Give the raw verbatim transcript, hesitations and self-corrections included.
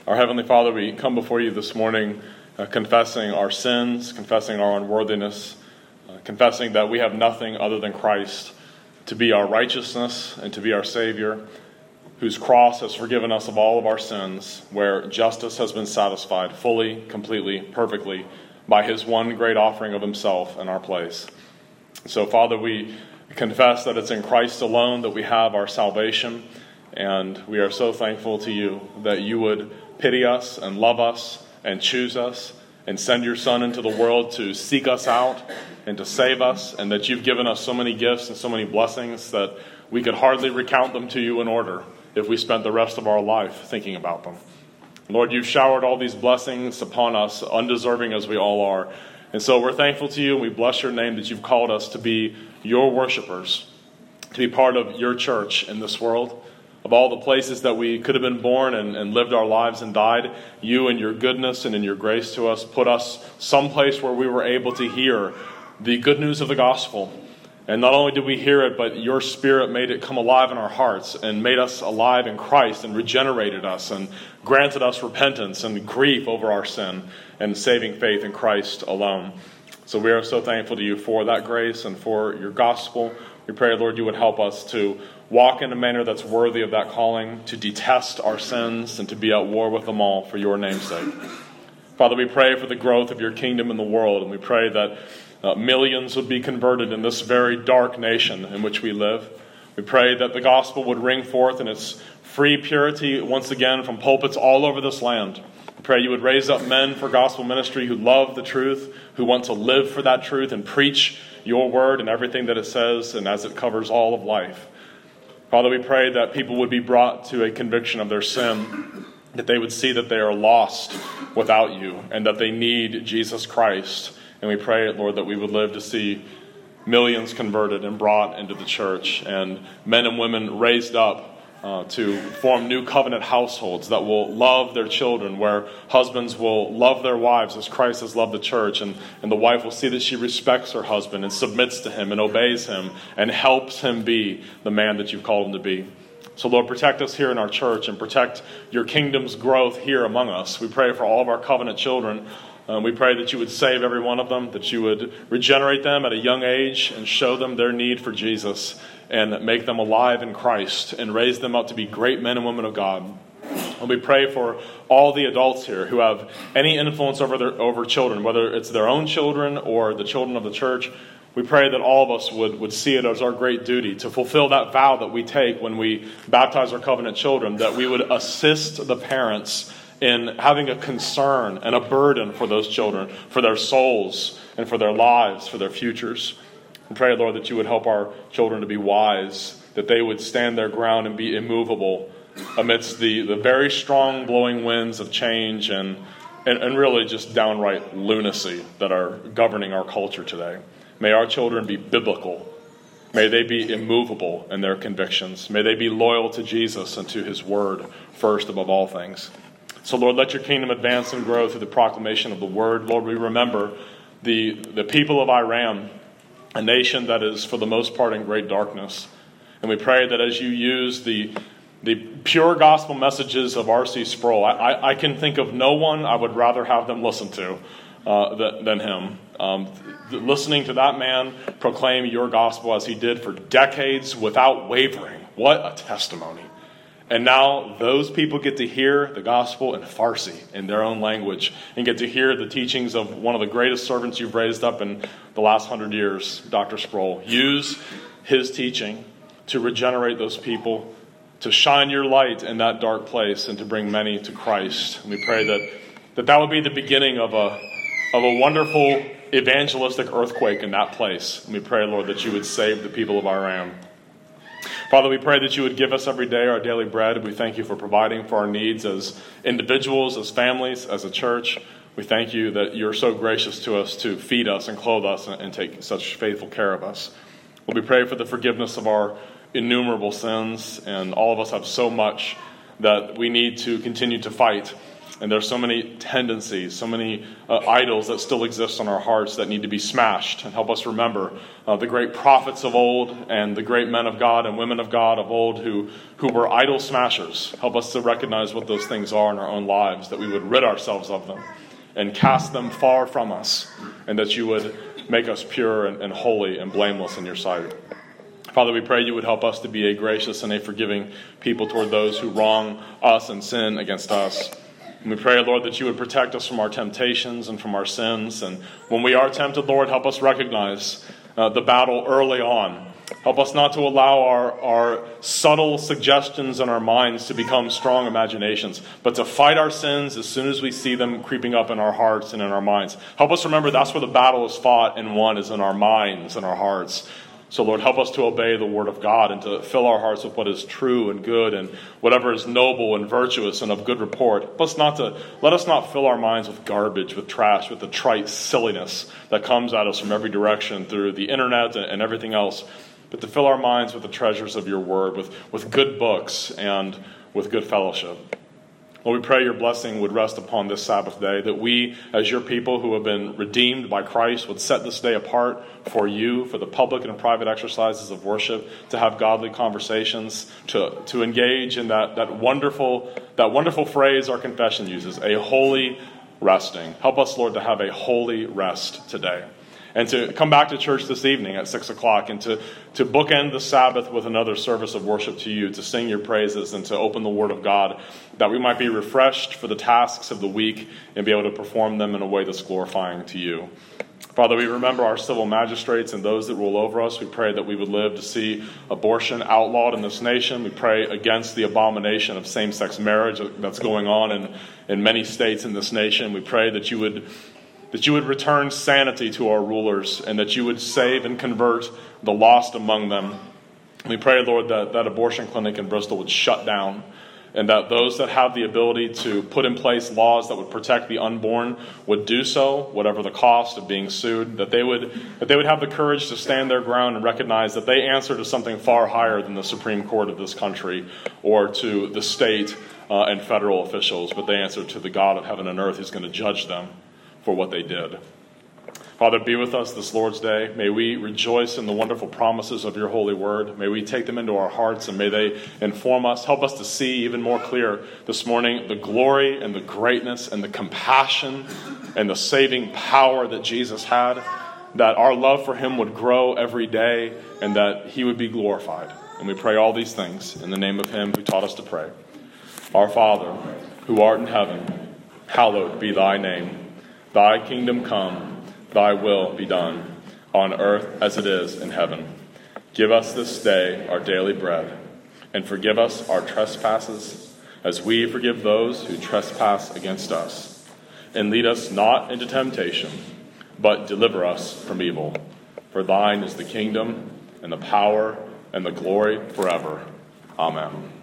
Our Heavenly Father, we come before you this morning uh, confessing our sins, confessing our unworthiness, uh, confessing that we have nothing other than Christ to be our righteousness and to be our Savior, whose cross has forgiven us of all of our sins, where justice has been satisfied fully, completely, perfectly by his one great offering of himself in our place. So, Father, we confess that it's in Christ alone that we have our salvation, and we are so thankful to you that you would pity us and love us and choose us and send your Son into the world to seek us out and to save us, and that you've given us so many gifts and so many blessings that we could hardly recount them to you in order if we spent the rest of our life thinking about them. Lord, you've showered all these blessings upon us, undeserving as we all are. And so we're thankful to you, and we bless your name that you've called us to be your worshipers, to be part of your church in this world. Of all the places that we could have been born and, and lived our lives and died, you in your goodness and in your grace to us put us someplace where we were able to hear the good news of the gospel. And not only did we hear it, but your Spirit made it come alive in our hearts and made us alive in Christ and regenerated us and granted us repentance and grief over our sin and saving faith in Christ alone. So we are so thankful to you for that grace and for your gospel. We pray, Lord, you would help us to walk in a manner that's worthy of that calling, to detest our sins and to be at war with them all for your name's sake. Father, we pray for the growth of your kingdom in the world, and we pray that uh, millions would be converted in this very dark nation in which we live. We pray that the gospel would ring forth in its free purity once again from pulpits all over this land. We pray you would raise up men for gospel ministry who love the truth, who want to live for that truth and preach your word and everything that it says and as it covers all of life. Father, we pray that people would be brought to a conviction of their sin, that they would see that they are lost without you and that they need Jesus Christ. And we pray, Lord, that we would live to see millions converted and brought into the church and men and women raised up uh, to form new covenant households that will love their children, where husbands will love their wives as Christ has loved the church, and, and the wife will see that she respects her husband and submits to him and obeys him and helps him be the man that you've called him to be. So, Lord, protect us here in our church and protect your kingdom's growth here among us. We pray for all of our covenant children. Um, we pray that you would save every one of them, that you would regenerate them at a young age and show them their need for Jesus and make them alive in Christ and raise them up to be great men and women of God. And we pray for all the adults here who have any influence over their over children, whether it's their own children or the children of the church. We pray that all of us would, would see it as our great duty to fulfill that vow that we take when we baptize our covenant children, that we would assist the parents in having a concern and a burden for those children, for their souls and for their lives, for their futures. We pray, Lord, that you would help our children to be wise, that they would stand their ground and be immovable amidst the, the very strong blowing winds of change and, and, and really just downright lunacy that are governing our culture today. May our children be biblical. May they be immovable in their convictions. May they be loyal to Jesus and to his word first above all things. So, Lord, let your kingdom advance and grow through the proclamation of the word. Lord, we remember the, the people of Iran, a nation that is for the most part in great darkness. And we pray that as you use the, the pure gospel messages of R C Sproul, I, I, I can think of no one I would rather have them listen to uh, than, than him. Um, th- listening to that man proclaim your gospel as he did for decades without wavering. What a testimony. And now those people get to hear the gospel in Farsi, in their own language, and get to hear the teachings of one of the greatest servants you've raised up in the last hundred years, Doctor Sproul. Use his teaching to regenerate those people, to shine your light in that dark place, and to bring many to Christ. And we pray that that, that would be the beginning of a, of a wonderful evangelistic earthquake in that place. And we pray, Lord, that you would save the people of Iran. Father, we pray that you would give us every day our daily bread. We thank you for providing for our needs as individuals, as families, as a church. We thank you that you're so gracious to us to feed us and clothe us and take such faithful care of us. Lord, we pray for the forgiveness of our innumerable sins, and all of us have so much that we need to continue to fight And there's so many tendencies, so many uh, idols that still exist in our hearts that need to be smashed. And help us remember uh, the great prophets of old and the great men of God and women of God of old who, who were idol smashers. Help us to recognize what those things are in our own lives, that we would rid ourselves of them and cast them far from us, and that you would make us pure and, and holy and blameless in your sight. Father, we pray you would help us to be a gracious and a forgiving people toward those who wrong us and sin against us. And we pray, Lord, that you would protect us from our temptations and from our sins. And when we are tempted, Lord, help us recognize uh, the battle early on. Help us not to allow our, our subtle suggestions in our minds to become strong imaginations, but to fight our sins as soon as we see them creeping up in our hearts and in our minds. Help us remember that's where the battle is fought and won, is in our minds and our hearts. So, Lord, help us to obey the word of God and to fill our hearts with what is true and good and whatever is noble and virtuous and of good report. Help us not to, let us not fill our minds with garbage, with trash, with the trite silliness that comes at us from every direction through the internet and, and everything else, but to fill our minds with the treasures of your word, with, with good books and with good fellowship. Lord, we pray your blessing would rest upon this Sabbath day, that we, as your people who have been redeemed by Christ, would set this day apart for you, for the public and private exercises of worship, to have godly conversations, to, to engage in that, that wonderful, that wonderful phrase our confession uses, a holy resting. Help us, Lord, to have a holy rest today. And to come back to church this evening at six o'clock and to, to bookend the Sabbath with another service of worship to you, to sing your praises and to open the Word of God, that we might be refreshed for the tasks of the week and be able to perform them in a way that's glorifying to you. Father, we remember our civil magistrates and those that rule over us. We pray that we would live to see abortion outlawed in this nation. We pray against the abomination of same-sex marriage that's going on in, in many states in this nation. We pray that you would that you would return sanity to our rulers and that you would save and convert the lost among them. We pray, Lord, that that abortion clinic in Bristol would shut down, and that those that have the ability to put in place laws that would protect the unborn would do so, whatever the cost of being sued, that they would that they would have the courage to stand their ground and recognize that they answer to something far higher than the Supreme Court of this country or to the state uh, and federal officials, but they answer to the God of heaven and earth who's going to judge them for what they did. Father, be with us this Lord's Day. May we rejoice in the wonderful promises of your holy word. May we take them into our hearts and may they inform us. Help us to see even more clear this morning the glory and the greatness and the compassion and the saving power that Jesus had, that our love for him would grow every day and that he would be glorified. And we pray all these things in the name of him who taught us to pray. Our Father, who art in heaven, hallowed be thy name. Thy kingdom come, thy will be done, on earth as it is in heaven. Give us this day our daily bread, and forgive us our trespasses, as we forgive those who trespass against us. And lead us not into temptation, but deliver us from evil. For thine is the kingdom, and the power, and the glory forever. Amen.